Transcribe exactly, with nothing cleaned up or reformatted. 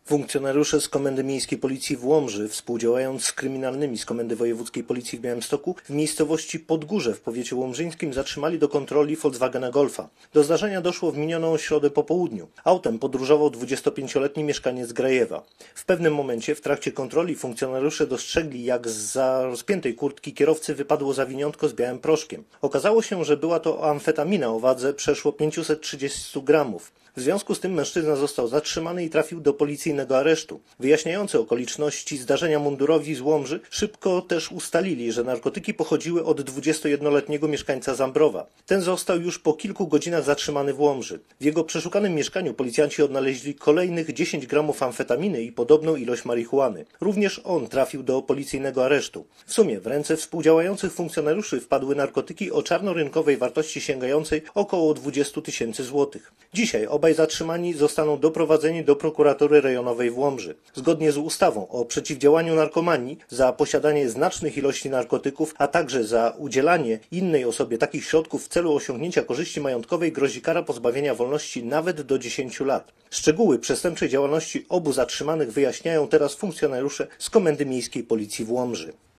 Funkcjonariusze z Komendy Miejskiej Policji w Łomży, współdziałając z kryminalnymi z Komendy Wojewódzkiej Policji w Białymstoku, w miejscowości Podgórze w powiecie łomżyńskim zatrzymali do kontroli Volkswagena Golfa. Do zdarzenia doszło w minioną środę po południu. Autem podróżował dwudziestopięcioletni mieszkaniec Grajewa. W pewnym momencie w trakcie kontroli funkcjonariusze dostrzegli, jak zza rozpiętej kurtki kierowcy wypadło zawiniątko z białym proszkiem. Okazało się, że była to amfetamina o wadze przeszło pięćset trzydzieści gramów. W związku z tym mężczyzna został zatrzymany i trafił do policyjnego aresztu. Wyjaśniający okoliczności zdarzenia mundurowi z Łomży szybko też ustalili, że narkotyki pochodziły od dwudziestojednoletniego mieszkańca Zambrowa. Ten został już po kilku godzinach zatrzymany w Łomży. W jego przeszukanym mieszkaniu policjanci odnaleźli kolejnych dziesięć gramów amfetaminy i podobną ilość marihuany. Również on trafił do policyjnego aresztu. W sumie w ręce współdziałających funkcjonariuszy wpadły narkotyki o czarnorynkowej wartości sięgającej około dwudziestu tysięcy złotych. Dzisiaj obaj zatrzymani zostaną doprowadzeni do prokuratury rejonowej w Łomży. Zgodnie z ustawą o przeciwdziałaniu narkomanii za posiadanie znacznych ilości narkotyków, a także za udzielanie innej osobie takich środków w celu osiągnięcia korzyści majątkowej grozi kara pozbawienia wolności nawet do dziesięciu lat. Szczegóły przestępczej działalności obu zatrzymanych wyjaśniają teraz funkcjonariusze z Komendy Miejskiej Policji w Łomży.